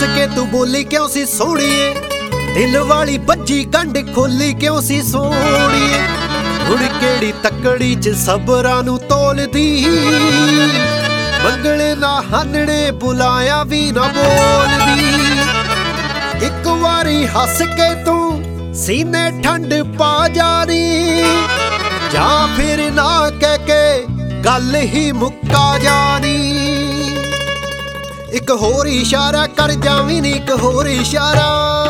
के तू बोली क्यों सी सोहणीए, दिल वाली बज्जी गंढ खोली क्यों सी सोहणीए। हुण केड़ी तकड़ी च सबरां नूं तोलदी, मंगले ना हानणे बुलाया भी ना बोलदी। एक वारी हस के तू सीने ठंड पा जानी, जा फिर ना कह के गल ही मुक्का जानी। एक होर इशारा कर जावी नी, एक होर इशारा,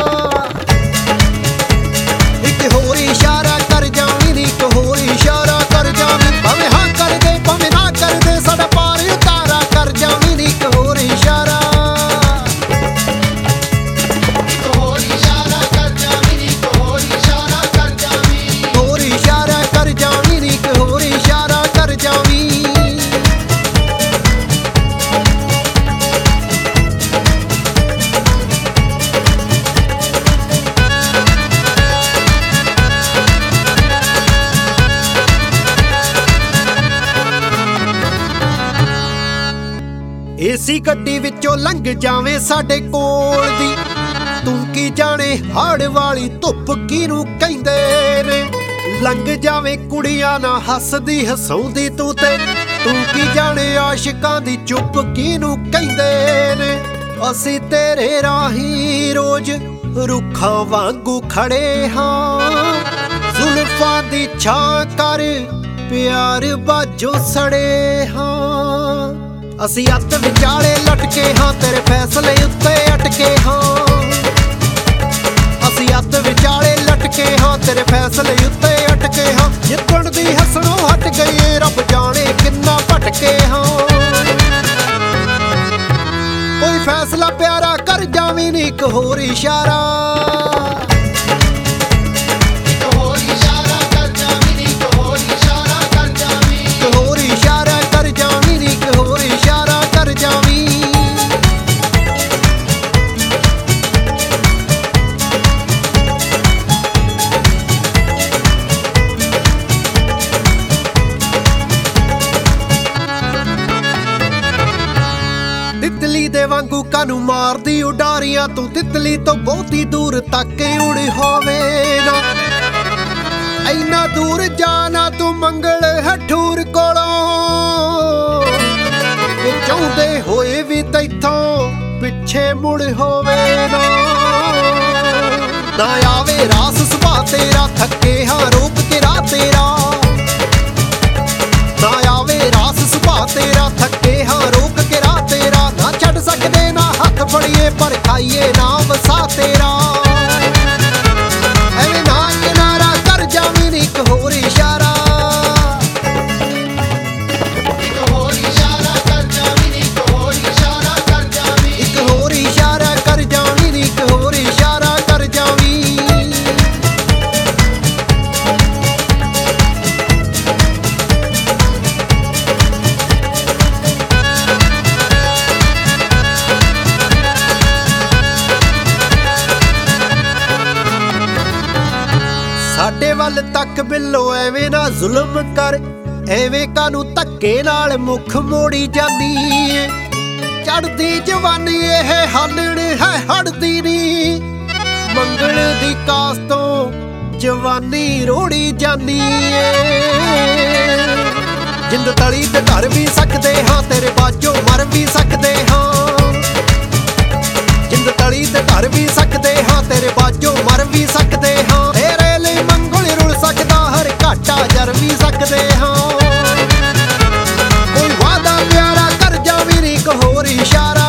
एक होर इशारा कर जावी नी, एक होर इशारा कर जावी। भावें हाँ कर दे भावें ना कर दे, साडा पार उतारा कर जावी नी, एक होर इशारा। एसी गड्डी विचों लंघ जावे साडे कोल दी, तू की जाने हाड़ वाली धुप किनू कहिंदे ने। लंघ जावे कुड़ियां ना हसदी हसाउंदी तू ते, तू की जाने आशिकां दी चुप किनू कहिंदे ने। असी तेरे राही रोज रुखां वांगू खड़े हां, जुल्फां दी छां कर प्यार बाजो सड़े हां। असी अत विचाले लटके हाँ, तेरे फैसले उत्ते अटके हाँ। असी अत विचाले लटके हाँ, तेरे फैसले उत्ते अटके हाँ। जितण दी हसणों हट गई, रब जाने किन्ना भटके हाँ। कोई फैसला प्यारा कर जावी नी, एक होर इशारा। तितली दे वांगू कानू मारदी उडारियां, तू तितली तो बहुती दूर तक उड़ होवे ना। इन्ना दूर जाना तू मंगल हठूर कोलों, चाहुंदे होए भी तैथों पिछे मुड़ होवे ना। ना आवे रास सुभा तेरा, थके हाँ रूप तेरा तेरा। ना आवे रास सुभा तेरा, थके हाँ रोक के राह तेरा। ना छड़ सकदे ना हथ फड़िए, पर खाइए ना वसा तेरा। एवें ना किनारा कर जावी नी, एक होर इशारा। एक होर इशारा कर जावी नी, एक होर इशारा कर जावी। एक होर इशारा कर जावी नी, एक होर इशारा कर जावी। साडे वल तक बिल्लो एवें ना जुल्म कर, एवें कानू धक्के नाल मुख मोड़ी जानी है। चढ़दी जवानी एह हालण है हड़दी नी, मंगल दी कास तों जवानी रोड़ी जानी है। जिंद तली ते धर भी सकदे हाँ, तेरे बाजो मर भी सकदे हाँ। जिंद तली ते धर भी सकदे हाँ, तेरे बाजो मर भी सकदे हाँ। तेरे लिए मंगल रुल सकदा, हर घाटा जर भी सकदे हाँ। कोई वादा प्यारा कर जावी नी, एक होर इशारा।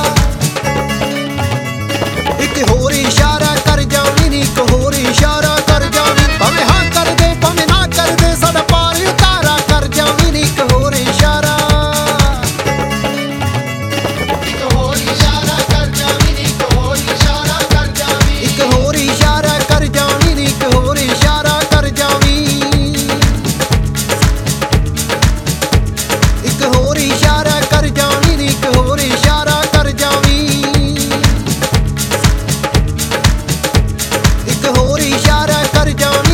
एक होर इशारा कर जावी नी, एक होर इशारा कर जावी। भावें हाँ कर दे भावें ना कर दे, साडा पार उतारा कर जावी नी, एक होर इशारा। एक होर इशारा कर जावी नी, एक होर इशारा कर जावी। एक होर इशारा कर जावी नी, एक होर इशारा कर जावी। एक होर इशारा कर जावी नी, एक होर इशारा कर जावी। एक होर इशारा कर जावी।